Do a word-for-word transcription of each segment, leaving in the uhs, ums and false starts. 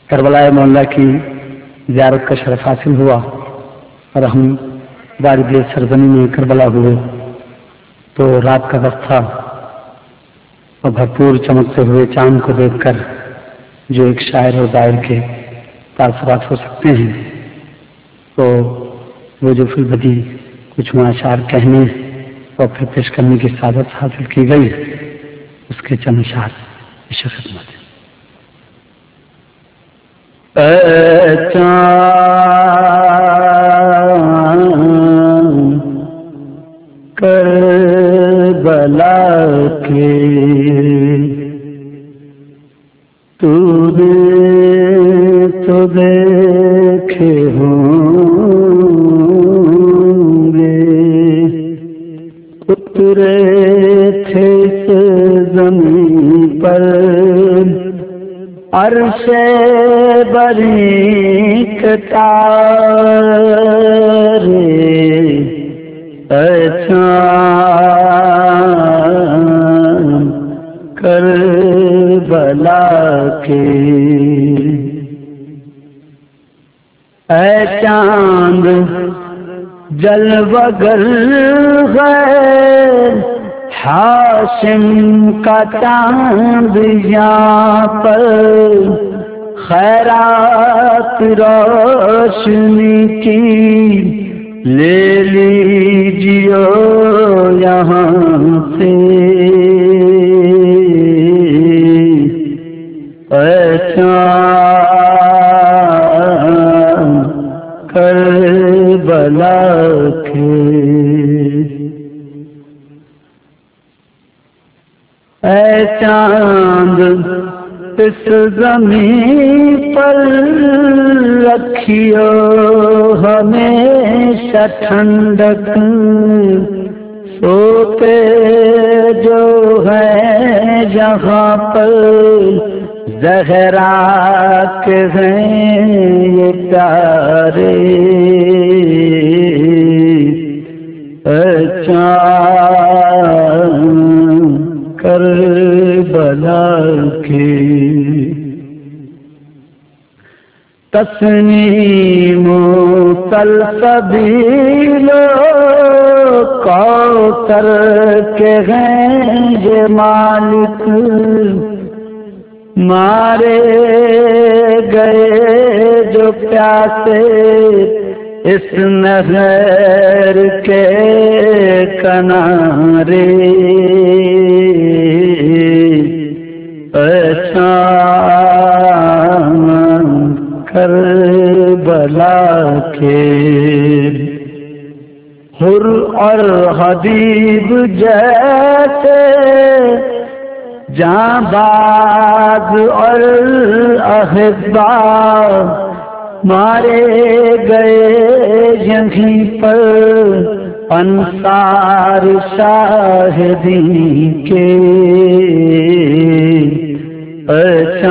کربلا مولا کی زیارت کا شرف حاصل ہوا اور ہم وارد سرزمین میں کربلا ہوئے تو رات کا وقت تھا اور بھرپور چمکتے ہوئے چاند کو دیکھ کر جو ایک شاعر اور دائر کے تاثرات ہو سکتے ہیں تو وہ جو فی البدی کچھ اشعار کہنے اور پھر پیش کرنے کی سعادت حاصل کی گئی اس کے چند اشعار پیش خدمت ہیں۔ اے چاند کربلا کے تو نے تو دیکھے ہوں گے اترے تھے اس زمین پر عرش بریک تارے اے چاند کربلا کے اے چاند جلوہ گر غیر ہاشم کا چاند یہاں پر خیرات روشنی کی لے لیجیو یہاں سے اے چاند کربلا کے اے چاند اس زمین پر رکھیو ہمیشہ ٹھنڈک سوتے جو ہے جہاں پر زہرا کے ہیں یہ پیارے اے چاند کربلا کے تسنیم و سلسبیل کوثر کے ہیں یہ مالک مارے گئے جو پیاسے اس نہر کے کنارے اے چاند کربلا کے حر اور حبیب جیسے جاں باز اور احباب مارے گئے یہیں پر انصار شاہدین کے اے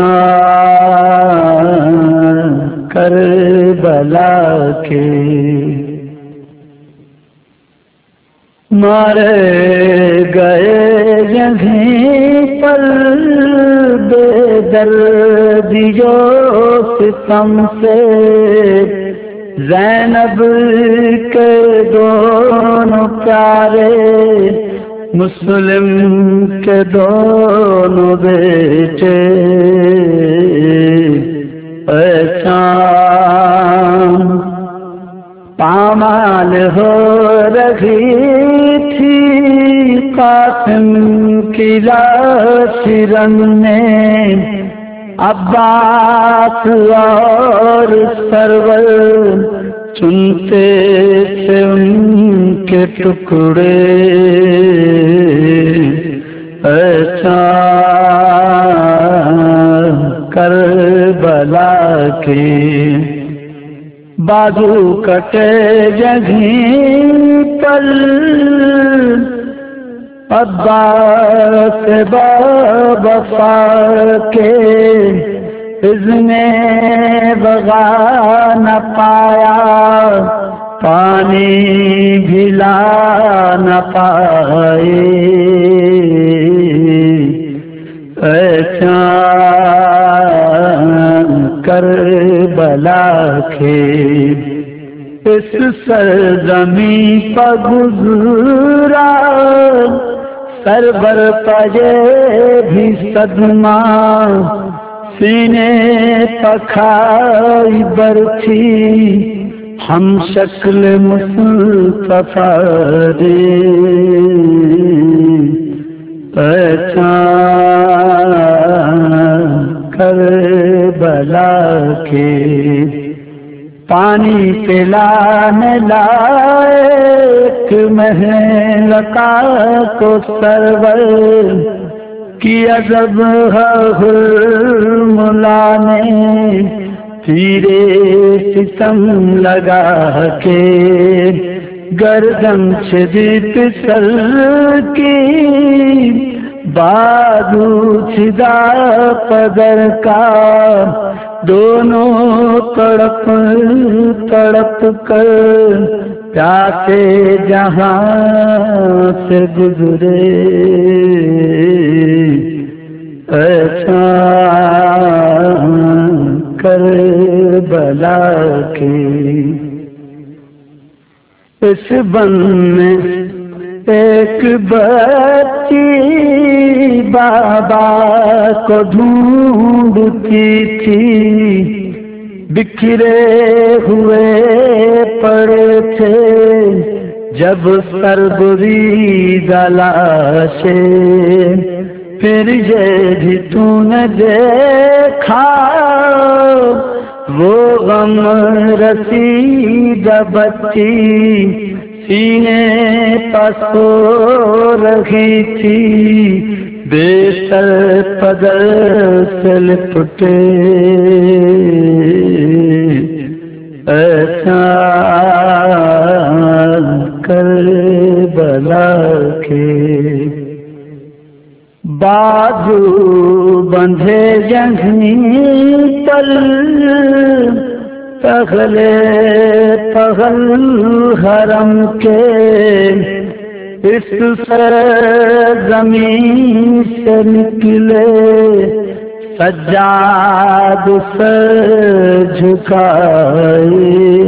چاند کربلا کے مارے گئے یہیں پر بے دردیوں ستم سے زینب کے دونوں پیارے مسلم کے دونوں بیٹے اے چاند پامال ہو رہی تھی قاسم کی لاش رننے عباس اور سرور چنتے تھے ان کے ٹکڑے اے چاند کربلا کے بازو کٹے جگہیں پر عباس وفا کے اذن بغا نہ پایا پانی بھلا نہ پائے اے چاند کربلا کے اس سرزمین پر گزرا سرور پجے بھی صدمہ سینے پکھائی برتھی ہم شکل مصطفیٰ دے پہچان کربلا کے پانی پلانے لائق مہلکا کو سرور کیا ذبح ملا نے تیرے ستم لگا کے گردن شدید سر کی بازو چھدا پدر کا دونوں تڑپ تڑپ کر پیاسے جہاں سے گزرے پہچان کربلا کے اس بن میں ایک بچی بابا کو ڈھونڈتی تھی بکھرے ہوئے پڑے تھے جب سربریز لاشیں پھر یہ بھی تو نے دیکھا وہ غم رسیدہ بچی سینے پسو رہی تھی بے سر پدر سے لپٹے احسان کربلا کے بازو بندھے جنگیں پر پگلے پگل حرم کے اس سرزمین سے نکلے سجاد سر جھکائے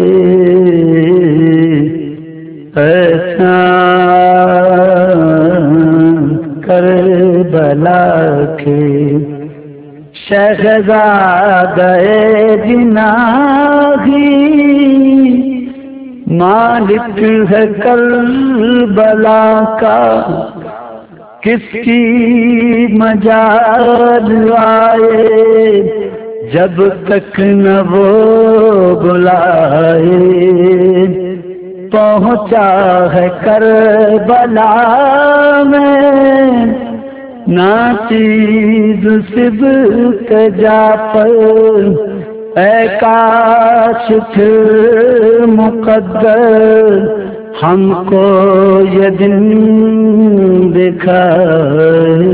احسان کربلا کے شہزادہ جناحی مالک ہے کربلا کا کس کی مجال آئے جب تک نہ وہ بلائے پہنچا ہے کربلا میں نہ چیز صدق جا پر اے کاش پھر مقدر ہم کو یہ دن دکھائے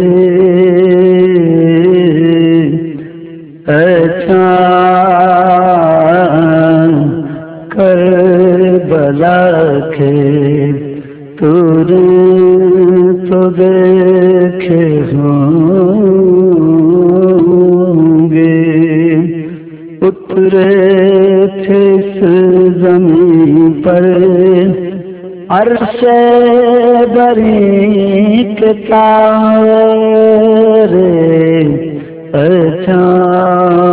احسان کربلا کے تجھے تو دیکھے ہوں گے اترے تھے اس زمین پر عرش بری کے تارے احسان